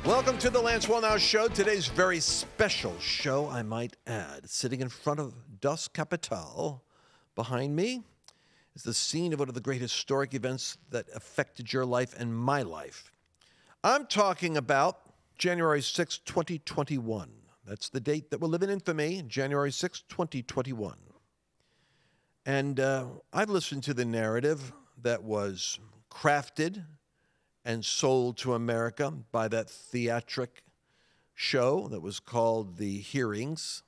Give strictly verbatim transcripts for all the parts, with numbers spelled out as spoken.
Welcome to the Lance Wallnau Show. Today's very special show, I might add. Sitting in front of Das Kapital behind me is the scene of one of the great historic events that affected your life and my life. I'm talking about January sixth, twenty twenty-one. That's the date that will live in infamy, January sixth, twenty twenty-one. And uh, I've listened to the narrative that was crafted and sold to America by that theatric show that was called The Hearings,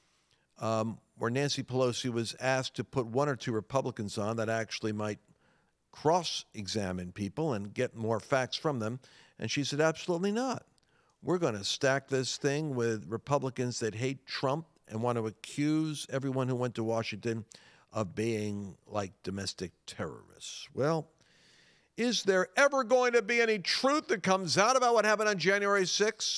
um, where Nancy Pelosi was asked to put one or two Republicans on that actually might cross-examine people and get more facts from them. And she said, absolutely not. We're going to stack this thing with Republicans that hate Trump and want to accuse everyone who went to Washington of being like domestic terrorists. Well, is there ever going to be any truth that comes out about what happened on January sixth?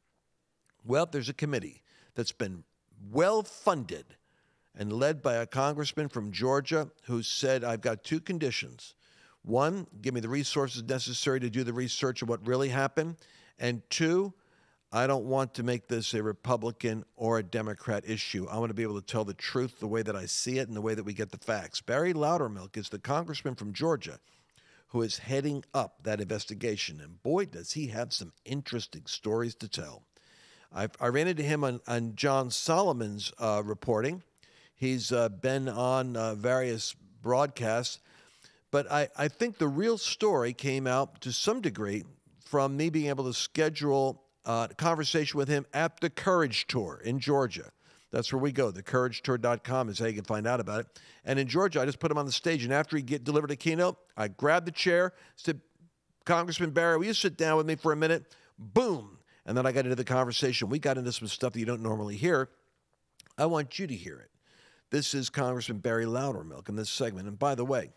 Well, there's a committee that's been well-funded and led by a congressman from Georgia who said, I've got two conditions. One, give me the resources necessary to do the research of what really happened. And two, I don't want to make this a Republican or a Democrat issue. I want to be able to tell the truth the way that I see it and the way that we get the facts. Barry Loudermilk is the congressman from Georgia who is heading up that investigation. And boy, does he have some interesting stories to tell. I've, I ran into him on, on John Solomon's uh, reporting. He's uh, been on uh, various broadcasts. But I, I think the real story came out to some degree from me being able to schedule uh, a conversation with him at the Courage Tour in Georgia. That's where we go. the courage tour dot com is how you can find out about it. And in Georgia, I just put him on the stage. And after he get delivered a keynote, I grabbed the chair, said, Congressman Barry, will you sit down with me for a minute? Boom. And then I got into the conversation. We got into some stuff that you don't normally hear. I want you to hear it. This is Congressman Barry Loudermilk in this segment. And by the way,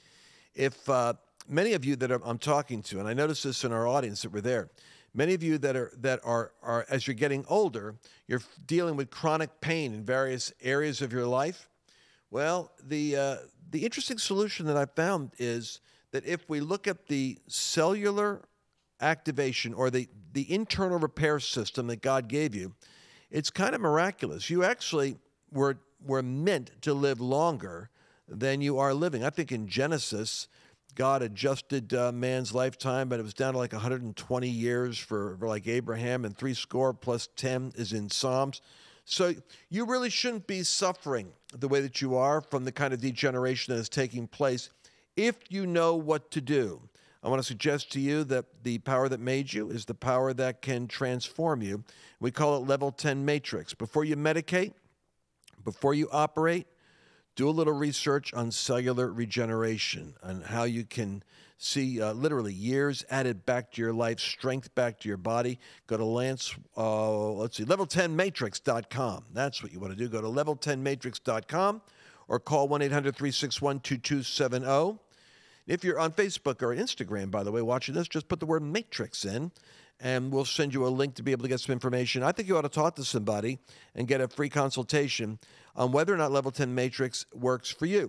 if uh, many of you that I'm talking to, and I noticed this in our audience that were there, many of you that are that are, are as you're getting older, you're dealing with chronic pain in various areas of your life. Well, the uh, the interesting solution that I found is that if we look at the cellular activation or the, the internal repair system that God gave you, it's kind of miraculous. You actually were were meant to live longer than you are living. I think in Genesis, God adjusted uh, man's lifetime, but it was down to like one hundred twenty years for, for like Abraham, and three score plus ten is in Psalms. So you really shouldn't be suffering the way that you are from the kind of degeneration that is taking place if you know what to do. I want to suggest to you that the power that made you is the power that can transform you. We call it Level ten Matrix. Before you medicate, before you operate, do a little research on cellular regeneration and how you can see uh, literally years added back to your life, strength back to your body. Go to Lance, uh, let's see, level ten matrix dot com. That's what you want to do. Go to level ten matrix dot com or call one eight hundred three six one two two seven zero. If you're on Facebook or Instagram, by the way, watching this, just put the word Matrix in, and we'll send you a link to be able to get some information. I think you ought to talk to somebody and get a free consultation on whether or not Level ten Matrix works for you,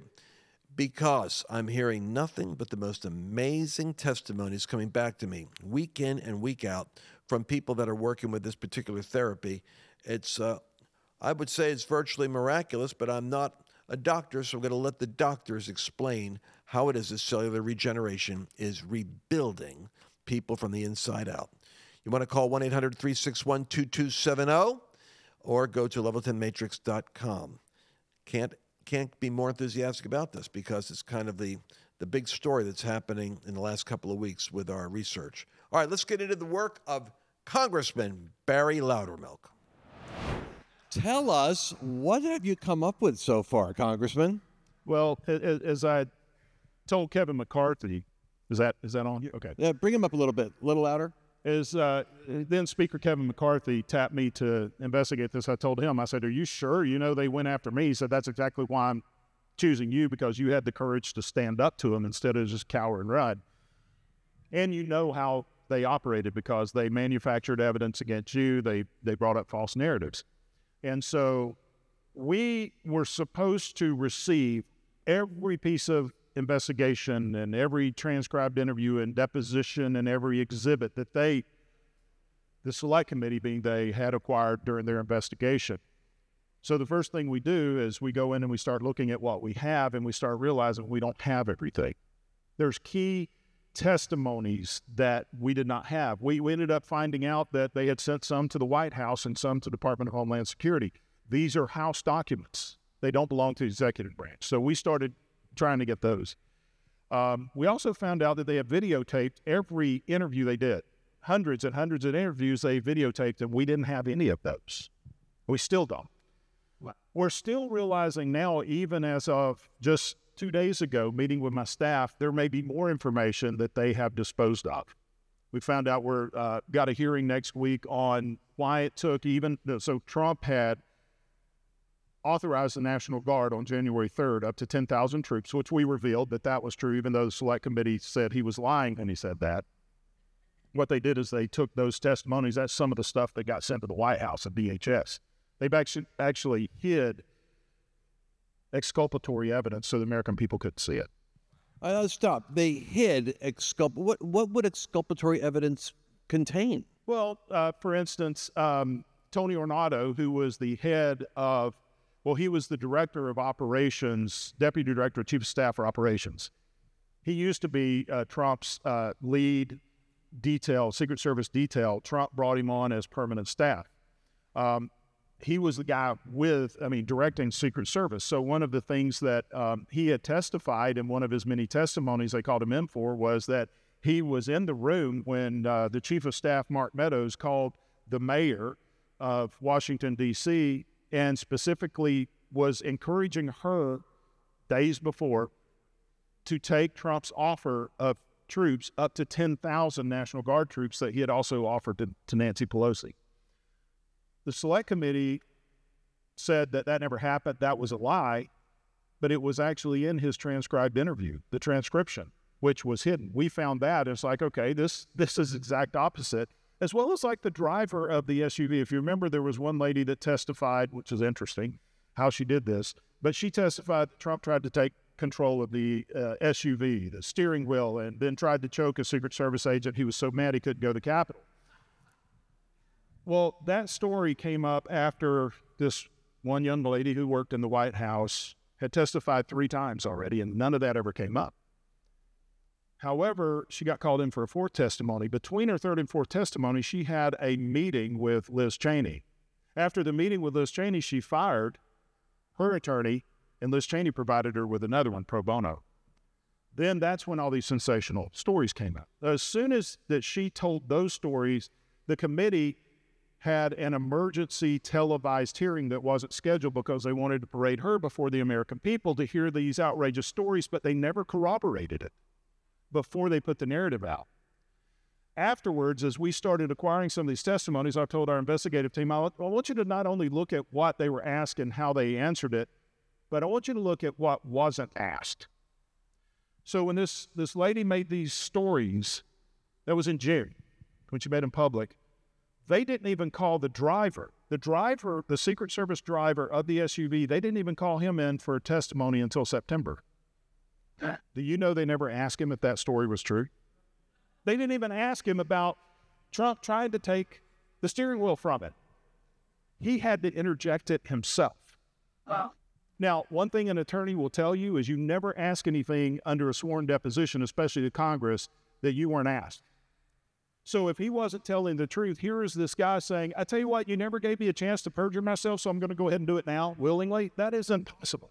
because I'm hearing nothing but the most amazing testimonies coming back to me week in and week out from people that are working with this particular therapy. It's, uh, I would say it's virtually miraculous, but I'm not a doctor, so I'm going to let the doctors explain how it is that cellular regeneration is rebuilding people from the inside out. You want to call one eight hundred three six one two two seven zero or go to level ten matrix dot com. Can't can't be more enthusiastic about this because it's kind of the, the big story that's happening in the last couple of weeks with our research. All right, let's get into the work of Congressman Barry Loudermilk. Tell us, what have you come up with so far, Congressman? Well, as I told Kevin McCarthy, is that is that on? Okay. Yeah, bring him up a little bit, a little louder. As uh, then Speaker Kevin McCarthy tapped me to investigate this, I told him, I said, are you sure? You know, they went after me. He said, that's exactly why I'm choosing you, because you had the courage to stand up to them instead of just cower and run. And you know how they operated, because they manufactured evidence against you. They, they brought up false narratives. And so we were supposed to receive every piece of investigation and every transcribed interview and deposition and every exhibit that they the select committee, being they, had acquired during their investigation. So the first thing we do is we go in and we start looking at what we have, and we start realizing we don't have everything. There's key testimonies that we did not have. We, we ended up finding out that they had sent some to the White House and some to the Department of Homeland Security. These are House documents. They don't belong to the executive branch. So we started trying to get those. Um, we also found out that they had videotaped every interview they did. Hundreds and hundreds of interviews they videotaped, and we didn't have any of those. We still don't. We're still realizing now, even as of just two days ago, meeting with my staff, there may be more information that they have disposed of. We found out we're uh, got a hearing next week on why it took even, so Trump had authorized the National Guard on January third up to ten thousand troops, which we revealed that that was true, even though the Select Committee said he was lying when he said that. What they did is they took those testimonies, that's some of the stuff that got sent to the White House and D H S. They've actually, actually hid exculpatory evidence so the American people couldn't see it. Uh, stop. They hid exculp. What what would exculpatory evidence contain? Well, uh, for instance, um, Tony Ornato, who was the head of, well, he was the director of operations, deputy director, chief of staff for operations. He used to be uh, Trump's uh, lead detail, Secret Service detail. Trump brought him on as permanent staff. Um, He was the guy with, I mean, directing Secret Service. So one of the things that um, he had testified in one of his many testimonies they called him in for was that he was in the room when uh, the chief of staff, Mark Meadows, called the mayor of Washington, D C, and specifically was encouraging her days before to take Trump's offer of troops up to ten thousand National Guard troops that he had also offered to, to Nancy Pelosi. The Select Committee said that that never happened, that was a lie, but it was actually in his transcribed interview, the transcription, which was hidden. We found that. It's like, okay, this this is exact opposite, as well as like the driver of the S U V. If you remember, there was one lady that testified, which is interesting, how she did this, but she testified that Trump tried to take control of the uh, S U V, the steering wheel, and then tried to choke a Secret Service agent. He was so mad he couldn't go to the Capitol. Well, that story came up after this one young lady who worked in the White House had testified three times already, and none of that ever came up. However, she got called in for a fourth testimony. Between her third and fourth testimony, she had a meeting with Liz Cheney. After the meeting with Liz Cheney, she fired her attorney, and Liz Cheney provided her with another one, pro bono. Then that's when all these sensational stories came out. As soon as that she told those stories, the committee had an emergency televised hearing that wasn't scheduled because they wanted to parade her before the American people to hear these outrageous stories, but they never corroborated it before they put the narrative out. Afterwards, as we started acquiring some of these testimonies, I told our investigative team, I want you to not only look at what they were asked and how they answered it, but I want you to look at what wasn't asked. So when this, this lady made these stories, that was in June, when she made them public, they didn't even call the driver. The driver, the Secret Service driver of the S U V, they didn't even call him in for testimony until September. Do you know they never asked him if that story was true? They didn't even ask him about Trump trying to take the steering wheel from it. He had to interject it himself. Wow. Now, one thing an attorney will tell you is you never ask anything under a sworn deposition, especially to Congress, that you weren't asked. So if he wasn't telling the truth, here is this guy saying, I tell you what, you never gave me a chance to perjure myself, so I'm going to go ahead and do it now willingly. That is impossible.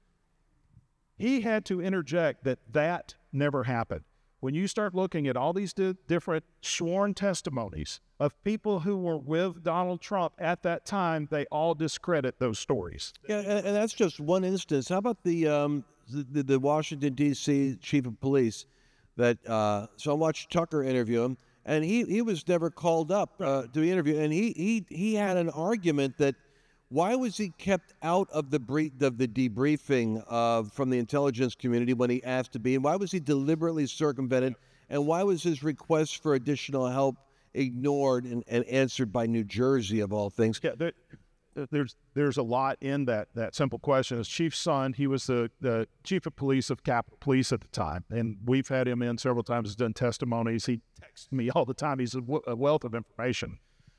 He had to interject that that never happened. When you start looking at all these di- different sworn testimonies of people who were with Donald Trump at that time, they all discredit those stories. Yeah, and, and that's just one instance. How about the um, the, the Washington, D C chief of police? That uh, so I watched Tucker interview him, and he, he was never called up uh, to the interview, and he, he he had an argument that why was he kept out of the brief, of the debriefing uh, from the intelligence community when he asked to be, and why was he deliberately circumvented, and why was his request for additional help ignored and, and answered by New Jersey, of all things? Yeah, there, there's there's a lot in that that simple question. His chief's son, he was the, the chief of police of Capitol Police at the time, and we've had him in several times. He's done testimonies. He texts me all the time. He's a, w- a wealth of information.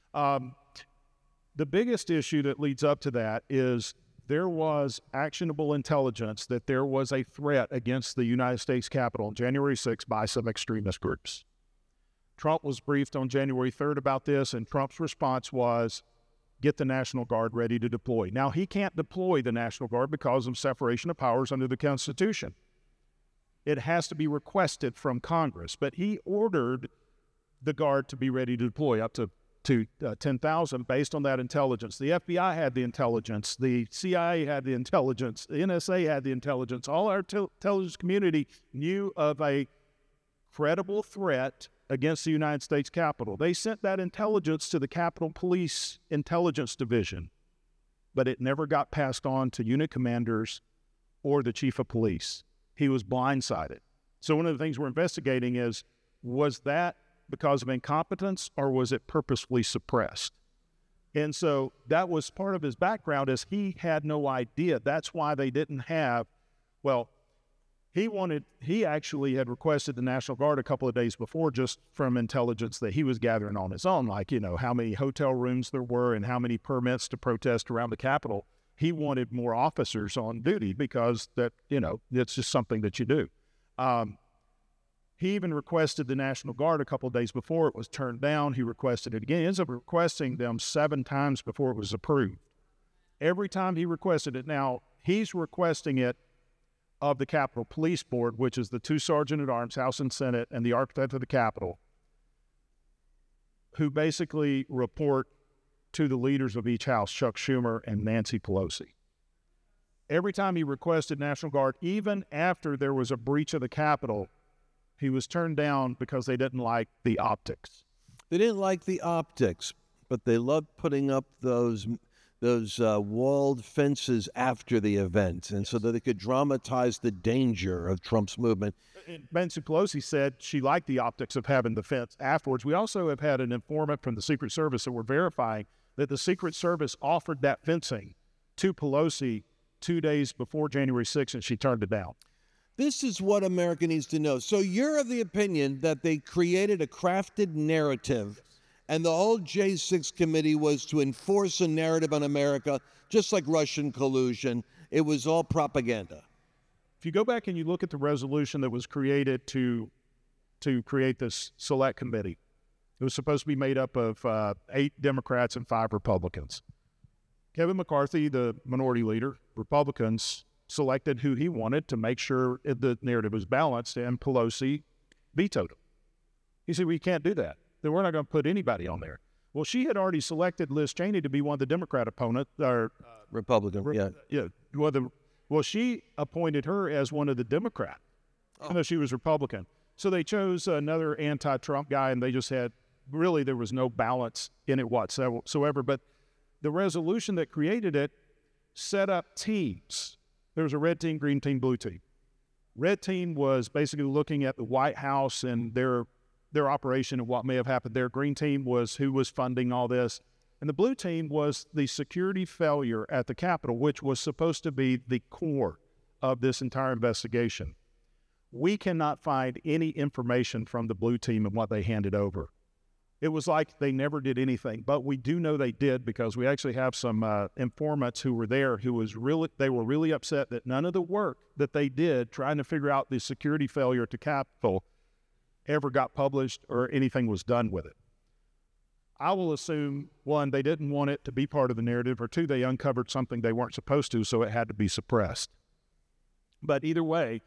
Um, the biggest issue that leads up to that is there was actionable intelligence that there was a threat against the United States Capitol on January sixth by some extremist groups. Trump was briefed on January third about this, and Trump's response was, get the National Guard ready to deploy. Now, he can't deploy the National Guard because of separation of powers under the Constitution. It has to be requested from Congress, but he ordered the Guard to be ready to deploy up to to uh, ten thousand based on that intelligence. The F B I had the intelligence. The C I A had the intelligence. The N S A had the intelligence. All our tel- intelligence community knew of a credible threat against the United States Capitol. They sent that intelligence to the Capitol Police Intelligence Division, but it never got passed on to unit commanders or the chief of police. He was blindsided. So one of the things we're investigating is, was that because of incompetence, or was it purposefully suppressed? And so that was part of his background, is he had no idea. That's why they didn't have, well, he wanted, he actually had requested the National Guard a couple of days before, just from intelligence that he was gathering on his own, like, you know, how many hotel rooms there were and how many permits to protest around the Capitol. He wanted more officers on duty because that, you know, it's just something that you do. Um, He even requested the National Guard a couple of days before. It was turned down. He requested it again. He ends up requesting them seven times before it was approved. Every time he requested it. Now, he's requesting it of the Capitol Police Board, which is the two Sergeant-at-Arms, House and Senate, and the Architect of the Capitol, who basically report to the leaders of each house, Chuck Schumer and Nancy Pelosi. Every time he requested National Guard, even after there was a breach of the Capitol, he was turned down because they didn't like the optics. They didn't like the optics, but they loved putting up those those uh, walled fences after the event, and so that they could dramatize the danger of Trump's movement. Nancy Pelosi said she liked the optics of having the fence afterwards. We also have had an informant from the Secret Service that we're verifying that the Secret Service offered that fencing to Pelosi two days before January sixth, and she turned it down. This is what America needs to know. So you're of the opinion that they created a crafted narrative, and the whole J six committee was to enforce a narrative on America, just like Russian collusion. It was all propaganda. If you go back and you look at the resolution that was created to to create this select committee, it was supposed to be made up of uh, eight Democrats and five Republicans. Kevin McCarthy, the minority leader, Republicans, selected who he wanted to make sure the narrative was balanced, and Pelosi vetoed him. He said, well, you can't do that. Then we're not going to put anybody on there. Well, she had already selected Liz Cheney to be one of the Democrat opponents, or uh, Republican, re- yeah. yeah well, the, well, she appointed her as one of the Democrat, oh. even though she was Republican. So they chose another anti-Trump guy, and they just had, really, there was no balance in it whatsoever. But the resolution that created it set up teams. There was a red team, green team, blue team. Red team was basically looking at the White House and their their operation and what may have happened there. Green team was who was funding all this. And the blue team was the security failure at the Capitol, which was supposed to be the core of this entire investigation. We cannot find any information from the blue team and what they handed over. It was like they never did anything, but we do know they did because we actually have some uh, informants who were there who was really, they were really upset that none of the work that they did trying to figure out the security failure at the Capitol ever got published or anything was done with it. I will assume, one, they didn't want it to be part of the narrative, or two, they uncovered something they weren't supposed to, so it had to be suppressed. But either way,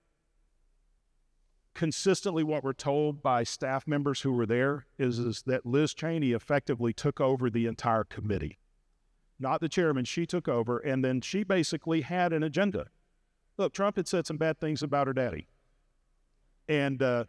consistently what we're told by staff members who were there is, is that Liz Cheney effectively took over the entire committee. Not the chairman, she took over, and then she basically had an agenda. Look, Trump had said some bad things about her daddy. And uh,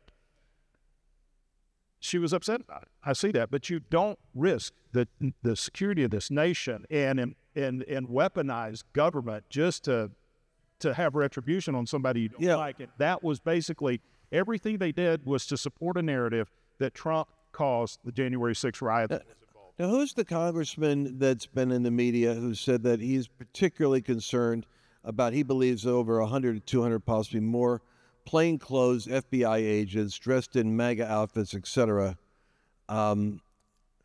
she was upset about it. I see that. But you don't risk the the security of this nation and and and, and weaponize government just to to have retribution on somebody you don't yeah. like. And that was basically everything they did was to support a narrative that Trump caused the January sixth riot. Uh, now, who's the congressman that's been in the media who said that he's particularly concerned about, he believes over one hundred, two hundred, possibly more plainclothes F B I agents dressed in MAGA outfits, et cetera, um,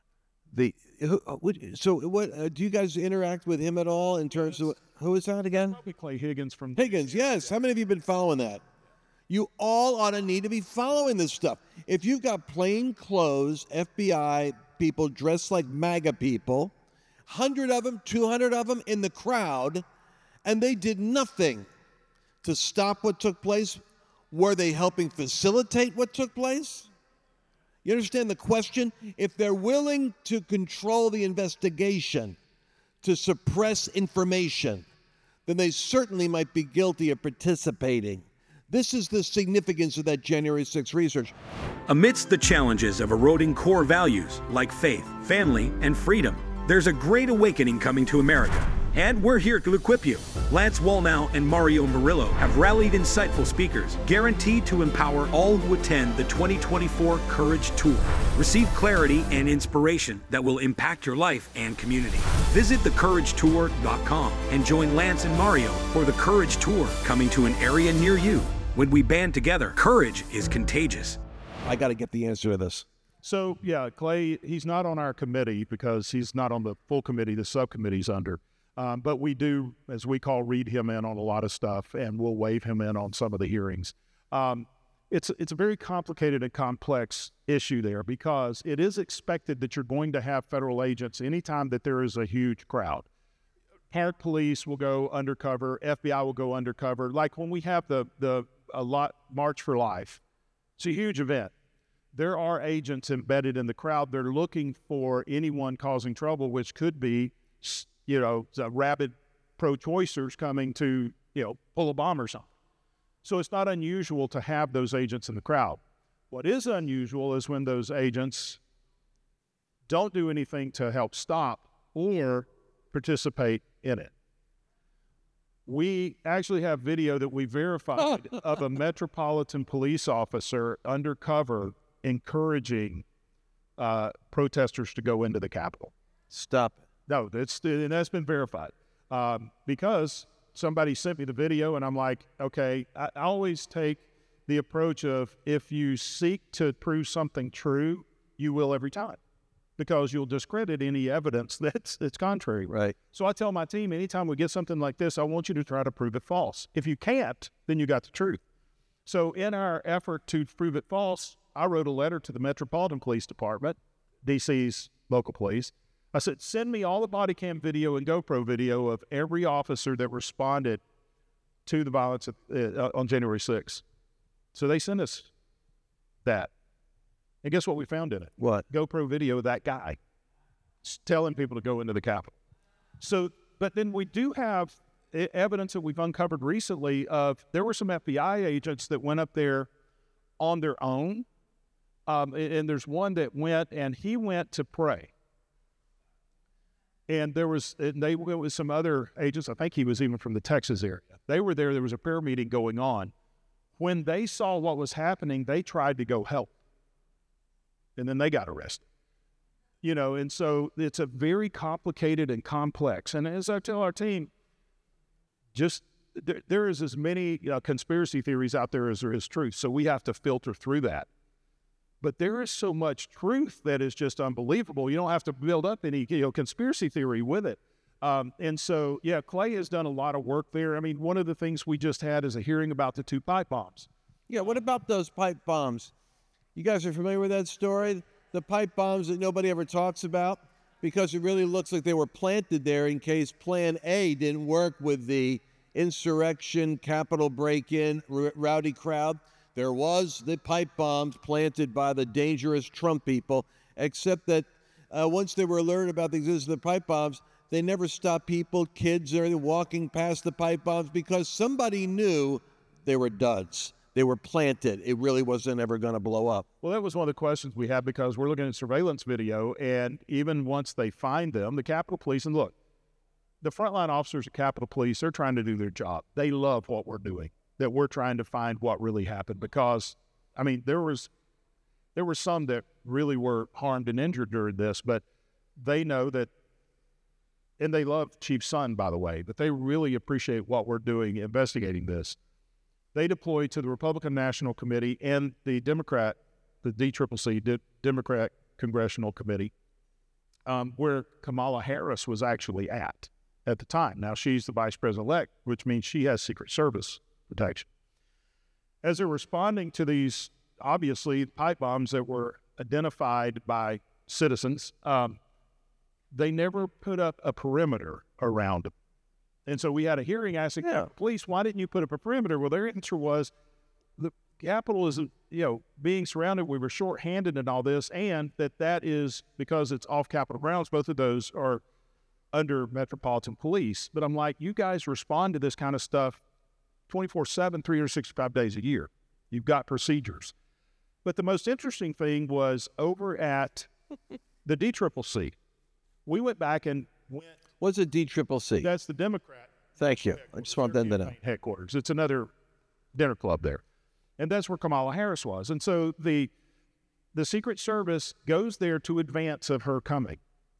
The who, uh, what, so what uh, do you guys interact with him at all in terms of who is that again? Probably Clay Higgins from Higgins, yes. How many of you have been following that? You all ought to need to be following this stuff. If you've got plain clothes F B I people dressed like MAGA people, one hundred of them, two hundred of them in the crowd, and they did nothing to stop what took place, were they helping facilitate what took place? You understand the question? If they're willing to control the investigation, to suppress information, then they certainly might be guilty of participating. This is the significance of that January sixth research. Amidst the challenges of eroding core values like faith, family, and freedom, there's a great awakening coming to America. And we're here to equip you. Lance Wallnau and Mario Murillo have rallied insightful speakers, guaranteed to empower all who attend the twenty twenty-four Courage Tour. Receive clarity and inspiration that will impact your life and community. Visit the courage tour dot com and join Lance and Mario for the Courage Tour, coming to an area near you. When we band together, courage is contagious. I got to get the answer to this. So, yeah, Clay, he's not on our committee because he's not on the full committee the subcommittee's under. Um, but we do, as we call, read him in on a lot of stuff, and we'll waive him in on some of the hearings. Um, it's, it's a very complicated and complex issue there because it is expected that you're going to have federal agents anytime that there is a huge crowd. Park police will go undercover, F B I will go undercover. Like when we have the, the a lot March for Life, it's a huge event. There are agents embedded in the crowd. They're looking for anyone causing trouble, which could be, you know, rabid pro-choicers coming to, you know, pull a bomb or something. So it's not unusual to have those agents in the crowd. What is unusual is when those agents don't do anything to help stop or participate in it. We actually have video that we verified of a Metropolitan Police officer undercover encouraging uh, protesters to go into the Capitol. Stop it. No, that's, and that's been verified um, because somebody sent me the video and I'm like, okay, I, I always take the approach of if you seek to prove something true, you will every time because you'll discredit any evidence that's, that's contrary. Right. So I tell my team, anytime we get something like this, I want you to try to prove it false. If you can't, then you got the truth. So in our effort to prove it false, I wrote a letter to the Metropolitan Police Department, D C's local police. I said, send me all the body cam video and GoPro video of every officer that responded to the violence at, uh, on January sixth. So they sent us that. And guess what we found in it? What? GoPro video of that guy telling people to go into the Capitol. So, but then we do have evidence that we've uncovered recently of there were some F B I agents that went up there on their own. Um, and there's one that went, and he went to pray. And there was, and they went with some other agents. I think he was even from the Texas area. They were there. There was a prayer meeting going on. When they saw what was happening, they tried to go help. And then they got arrested. You know, and so it's a very complicated and complex. And as I tell our team, just there, there is as many uh, conspiracy theories out there as there is truth. So we have to filter through that. But there is so much truth that is just unbelievable. You don't have to build up any, you know, conspiracy theory with it. Um, and so, yeah, Clay has done a lot of work there. I mean, one of the things we just had is a hearing about the two pipe bombs. Yeah, what about those pipe bombs? You guys are familiar with that story? The pipe bombs that nobody ever talks about? Because it really looks like they were planted there in case Plan A didn't work with the insurrection, Capitol break-in, r- rowdy crowd. There was the pipe bombs planted by the dangerous Trump people, except that uh, once they were alerted about the existence of the pipe bombs, they never stopped people, kids, or anything, walking past the pipe bombs because somebody knew they were duds. They were planted. It really wasn't ever going to blow up. Well, that was one of the questions we had because we're looking at surveillance video, and even once they find them, the Capitol Police, and look, the frontline officers at Capitol Police, they're trying to do their job. They love what we're doing, that we're trying to find what really happened because, I mean, there was there were some that really were harmed and injured during this, but they know that, and they love Chief Son, by the way, but they really appreciate what we're doing investigating this. They deployed to the Republican National Committee and the Democrat, the D C C C, D- Democrat Congressional Committee, um, where Kamala Harris was actually at at the time. Now, she's the vice president-elect, which means she has Secret Service protection. As they're responding to these, obviously, pipe bombs that were identified by citizens, um, they never put up a perimeter around them. And so we had a hearing asking Yeah. the police, why didn't you put up a perimeter? Well, their answer was, the Capitol is, you know, being surrounded. We were shorthanded in all this, and that that is because it's off Capitol grounds. Both of those are under Metropolitan Police. But I'm like, you guys respond to this kind of stuff twenty-four seven, three hundred sixty-five days a year. You've got procedures. But the most interesting thing was over at the D C C C. We went back and went. What's a D C C C? That's the Democrat. Thank you. I just want them to know. Headquarters. It's another dinner club there. And that's where Kamala Harris was. And so the the Secret Service goes there to advance of her coming.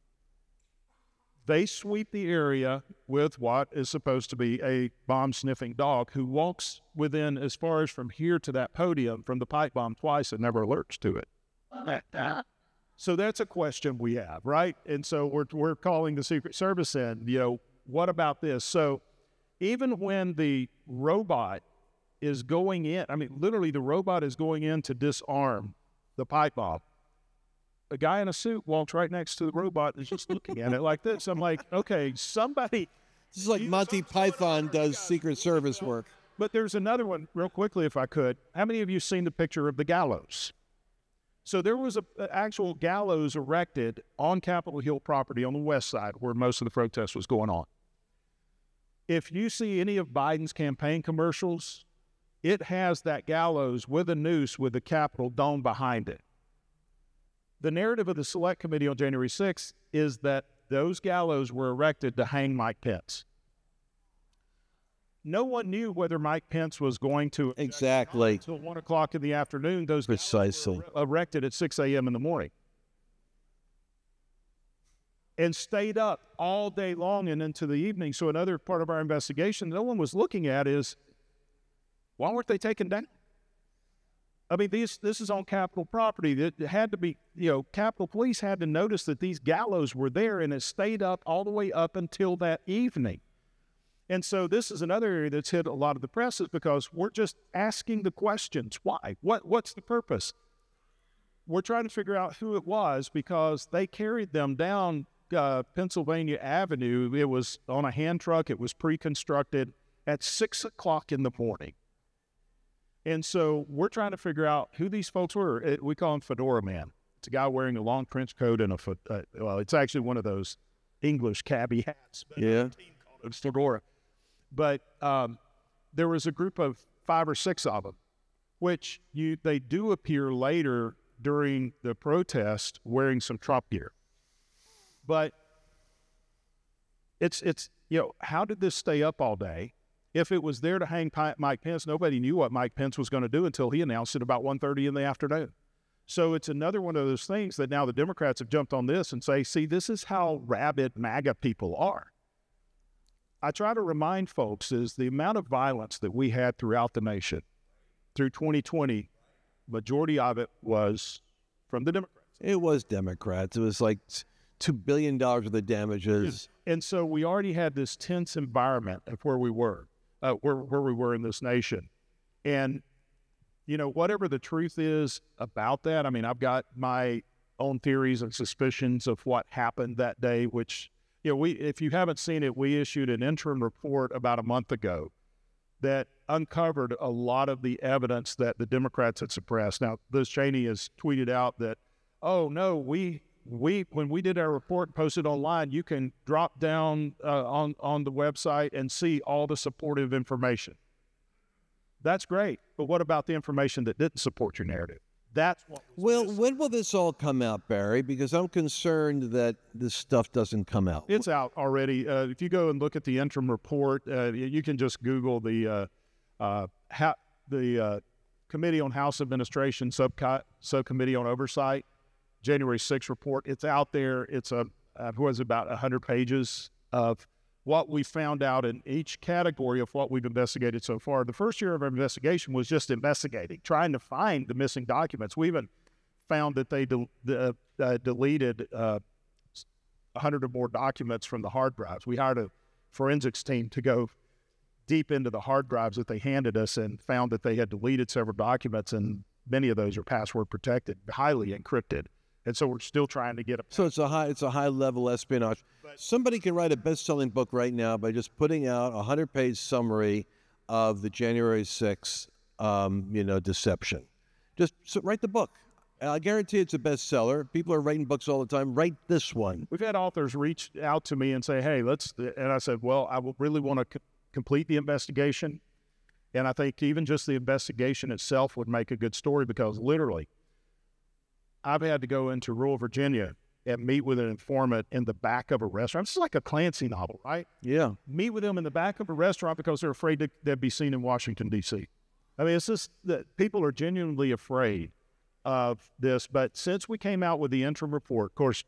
They sweep the area with what is supposed to be a bomb-sniffing dog who walks within as far as from here to that podium from the pipe bomb twice and never alerts to it. So that's a question we have, right? And so we're we're calling the Secret Service in, you know, what about this? So even when the robot is going in, I mean, literally the robot is going in to disarm the pipe bomb, a guy in a suit walks right next to the robot and is just looking at it like this. I'm like, okay, somebody. This is like Monty Python does Secret Service work. But there's another one, real quickly, if I could. How many of you seen the picture of the gallows? So there was an actual gallows erected on Capitol Hill property on the west side where most of the protest was going on. If you see any of Biden's campaign commercials, it has that gallows with a noose with the Capitol dome behind it. The narrative of the Select Committee on January sixth is that those gallows were erected to hang Mike Pence. No one knew whether Mike Pence was going to Exactly. until one o'clock in the afternoon. Those Precisely. gallows were erected at six a.m. in the morning and stayed up all day long and into the evening. So another part of our investigation no one was looking at is, why weren't they taken down? I mean, these, this is on Capitol property. It had to be, you know, Capitol Police had to notice that these gallows were there, and it stayed up all the way up until that evening. And so this is another area that's hit a lot of the press is because we're just asking the questions. Why? What? What's the purpose? We're trying to figure out who it was because they carried them down uh, Pennsylvania Avenue. It was on a hand truck. It was pre-constructed at six o'clock in the morning. And so we're trying to figure out who these folks were. It, we call him Fedora Man. It's a guy wearing a long trench coat and a, uh, well, it's actually one of those English cabbie hats. But Yeah. our team called it Fedora. But um, there was a group of five or six of them, which you they do appear later during the protest wearing some Trump gear. But it's, it's you know, how did this stay up all day? If it was there to hang Mike Pence, nobody knew what Mike Pence was going to do until he announced it about one thirty in the afternoon. So it's another one of those things that now the Democrats have jumped on this and say, see, this is how rabid MAGA people are. I try to remind folks is the amount of violence that we had throughout the nation through twenty twenty, majority of it was from the Democrats. It was Democrats. It was like two billion dollars worth of damages. And so we already had this tense environment of where we were, uh, where, where we were in this nation. And, you know, whatever the truth is about that, I mean, I've got my own theories and suspicions of what happened that day, which, you know, we, if you haven't seen it, we issued an interim report about a month ago that uncovered a lot of the evidence that the Democrats had suppressed. Now, Liz Cheney has tweeted out that, oh, no, we, we when we did our report and posted online, you can drop down uh, on, on the website and see all the supportive information. That's great, but what about the information that didn't support your narrative? That's what Well, when will this all come out, Barry? Because I'm concerned that this stuff doesn't come out. It's out already. Uh, if you go and look at the interim report, uh, you can just Google the uh, uh, ha- the uh, Committee on House Administration Subco- Subcommittee on Oversight, January sixth report. It's out there. It's a uh, was about one hundred pages of what we found out in each category of what we've investigated so far. The first year of our investigation was just investigating, trying to find the missing documents. We even found that they de- de- uh, deleted uh, one hundred or more documents from the hard drives. We hired a forensics team to go deep into the hard drives that they handed us and found that they had deleted several documents, and many of those are password protected, highly encrypted. And so we're still trying to get a... So it's a high, it's a high level espionage. Somebody can write a best-selling book right now by just putting out a hundred-page summary of the January sixth, um, you know, deception. Just so, write the book. I guarantee it's a bestseller. People are writing books all the time. Write this one. We've had authors reach out to me and say, "Hey, let's." And I said, "Well, I will really want to c- complete the investigation, and I think even just the investigation itself would make a good story because literally." I've had to go into rural Virginia and meet with an informant in the back of a restaurant. This is like a Clancy novel, right? Yeah. Meet with them in the back of a restaurant because they're afraid that they'd be seen in Washington, D C. I mean, it's just that people are genuinely afraid of this. But since we came out with the interim report, of course,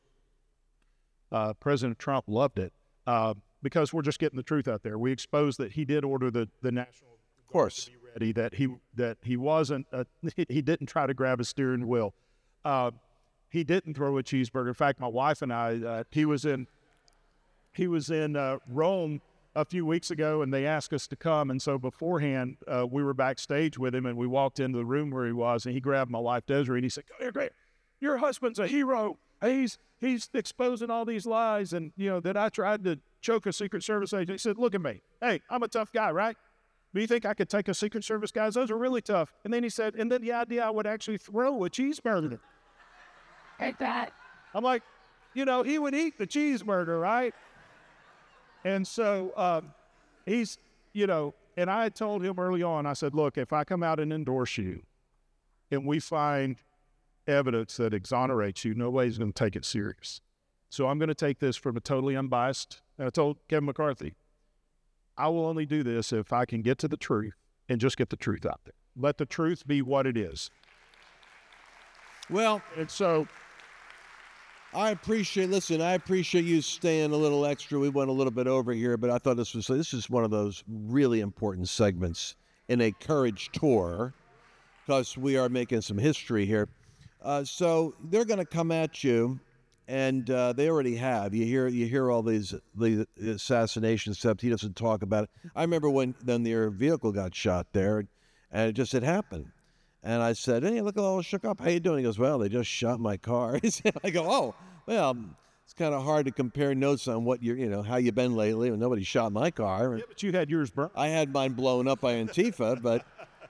uh, President Trump loved it uh, because we're just getting the truth out there. We exposed that he did order the, the National Of course. Guard to be ready, that he, that he wasn't, uh, he didn't try to grab a steering wheel. Uh, he didn't throw a cheeseburger. In fact, my wife and I, uh, he was in, he was in uh, Rome a few weeks ago, and they asked us to come. And so beforehand, uh, we were backstage with him, and we walked into the room where he was, and he grabbed my wife Desiree, and he said, "Come here, great. Your husband's a hero. He's he's exposing all these lies, and you know that I tried to choke a Secret Service agent." He said, "Look at me. Hey, I'm a tough guy, right? Do you think I could take a Secret Service guy? Those are really tough." And then he said, and then the idea I would actually throw a cheeseburger. Take that. I'm like, you know, he would eat the cheeseburger, right? And so um, he's, you know, and I had told him early on, I said, look, if I come out and endorse you and we find evidence that exonerates you, nobody's going to take it serious. So I'm going to take this from a totally unbiased, and I told Kevin McCarthy, I will only do this if I can get to the truth and just get the truth out there. Let the truth be what it is. Well, and so I appreciate, listen, I appreciate you staying a little extra. We went a little bit over here, but I thought this was, this is one of those really important segments in a Courage tour because we are making some history here. Uh, so they're going to come at you, and uh, they already have. You hear you hear all these the assassination stuff. He doesn't talk about it. I remember when then their vehicle got shot there, and it just had happened. And I said, "Hey, look, all shook up. How you doing?" He goes, "Well, they just shot my car." I go, "Oh, well, it's kind of hard to compare notes on what you're, you know, how you been lately. When nobody shot my car." Yeah, but you had yours burned. I had mine blown up by Antifa, but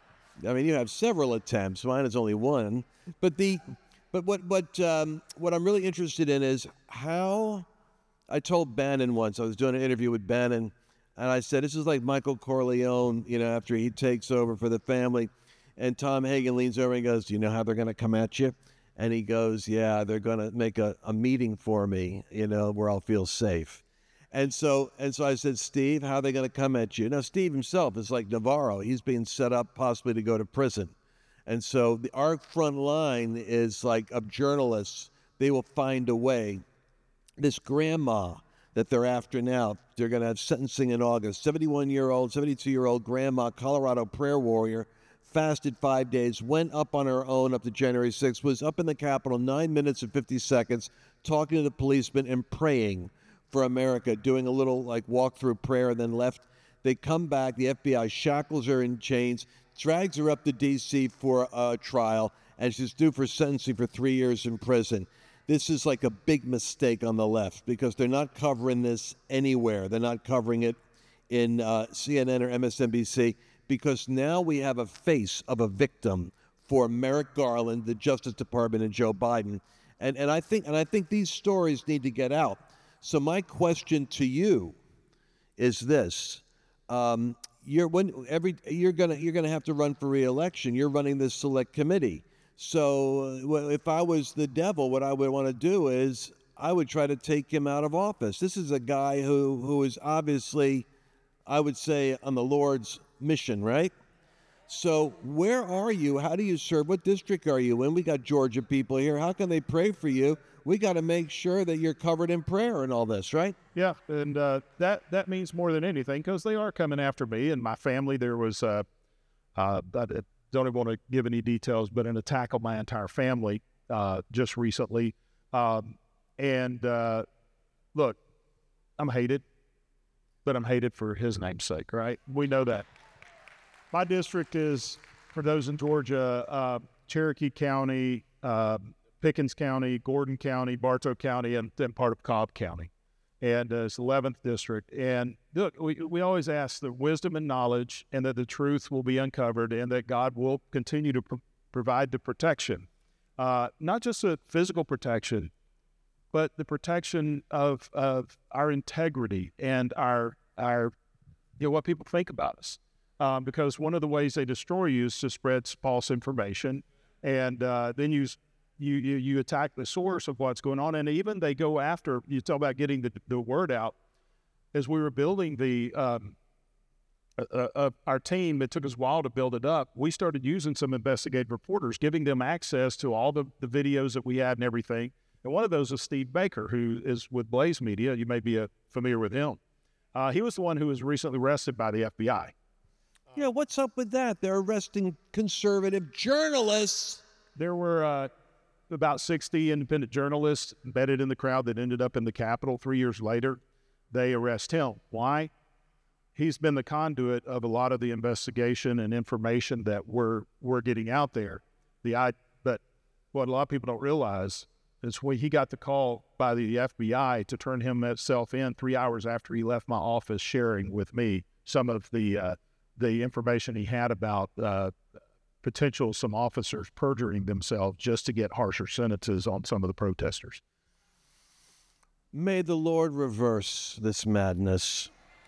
I mean, you have several attempts. Mine is only one. But the, but what what um, what I'm really interested in is how. I told Bannon once. I was doing an interview with Bannon, and I said, "This is like Michael Corleone, you know, after he takes over for the family." And Tom Hagen leans over and goes, "Do you know how they're going to come at you?" And he goes, "Yeah, they're going to make a, a meeting for me, you know, where I'll feel safe." And so and so I said, "Steve, how are they going to come at you?" Now, Steve himself is like Navarro. He's being set up possibly to go to prison. And so the, our front line is like of journalists. They will find a way. This grandma that they're after now, they're going to have sentencing in August. seventy-one-year-old, seventy-two-year-old grandma, Colorado prayer warrior, fasted five days, went up on her own up to January sixth, was up in the Capitol nine minutes and fifty seconds, talking to the policemen and praying for America, doing a little like walk-through prayer, and then left. They come back, the F B I shackles her in chains, drags her up to D C for a trial, and she's due for sentencing for three years in prison. This is like a big mistake on the left because they're not covering this anywhere. They're not covering it in uh, C N N or M S N B C. Because now we have a face of a victim for Merrick Garland, the Justice Department, and Joe Biden. And and I think and I think these stories need to get out. So my question to you is this. Um, you're when every you're gonna you're gonna have to run for re-election. You're running this select committee. So uh, if I was the devil, what I would want to do is I would try to take him out of office. This is a guy who who is obviously, I would say, on the Lord's mission, right? So where are you? How do you serve? What district are you in? We got Georgia people here. How can they pray for you? We got to make sure that you're covered in prayer and all this, right? Yeah, and uh, that that means more than anything because they are coming after me and my family. There was, uh, uh, I don't even want to give any details, but an attack on my entire family uh, just recently. Um, and uh, look, I'm hated, but I'm hated for his name's sake, right? We know that. My district is, for those in Georgia, uh, Cherokee County, uh, Pickens County, Gordon County, Bartow County, and then part of Cobb County. And uh, it's the eleventh district. And look, we, we always ask the wisdom and knowledge, and that the truth will be uncovered, and that God will continue to pr- provide the protection. Uh, not just a physical protection, but the protection of of our integrity and our our you know what people think about us. Um, because one of the ways they destroy you is to spread false information, and uh, then you, you you you attack the source of what's going on, and even they go after. You talk about getting the the word out. As we were building the um, uh, uh, our team, it took us a while to build it up. We started using some investigative reporters, giving them access to all the, the videos that we had and everything. And one of those is Steve Baker, who is with Blaze Media. You may be uh, familiar with him. Uh, he was the one who was recently arrested by the F B I. Yeah, what's up with that? They're arresting conservative journalists. There were uh, about sixty independent journalists embedded in the crowd that ended up in the Capitol. Three years later, they arrest him. Why? He's been the conduit of a lot of the investigation and information that we're we're getting out there. The I, but what a lot of people don't realize is when he got the call by the F B I to turn himself in three hours after he left my office, sharing with me some of the uh, the information he had about uh, potential some officers perjuring themselves just to get harsher sentences on some of the protesters. May the Lord reverse this madness.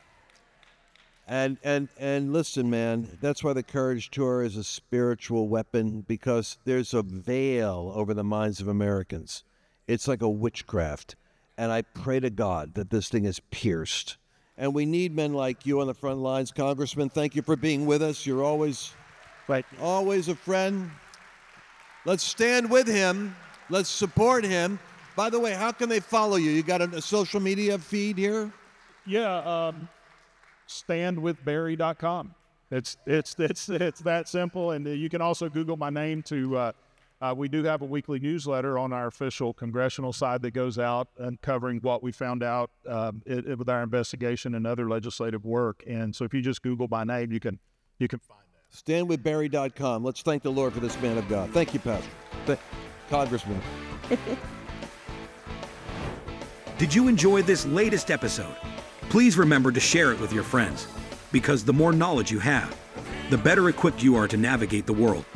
And and and listen, man, that's why the Courage Tour is a spiritual weapon, because there's a veil over the minds of Americans. It's like a witchcraft. And I pray to God that this thing is pierced. And we need men like you on the front lines. Congressman, thank you for being with us. You're always, Right. always a friend. Let's stand with him. Let's support him. By the way, how can they follow you? You got a, a social media feed here? Yeah, um, stand with barry dot com. It's it's it's it's that simple, and you can also Google my name to. Uh, uh, we do have a weekly newsletter on our official congressional side that goes out and covering what we found out um, it, it, with our investigation and other legislative work. And so, if you just Google my name, you can you can find that. stand with barry dot com. Let's thank the Lord for this man of God. Thank you, Pastor. Th- Congressman. Did you enjoy this latest episode? Please remember to share it with your friends, because the more knowledge you have, the better equipped you are to navigate the world.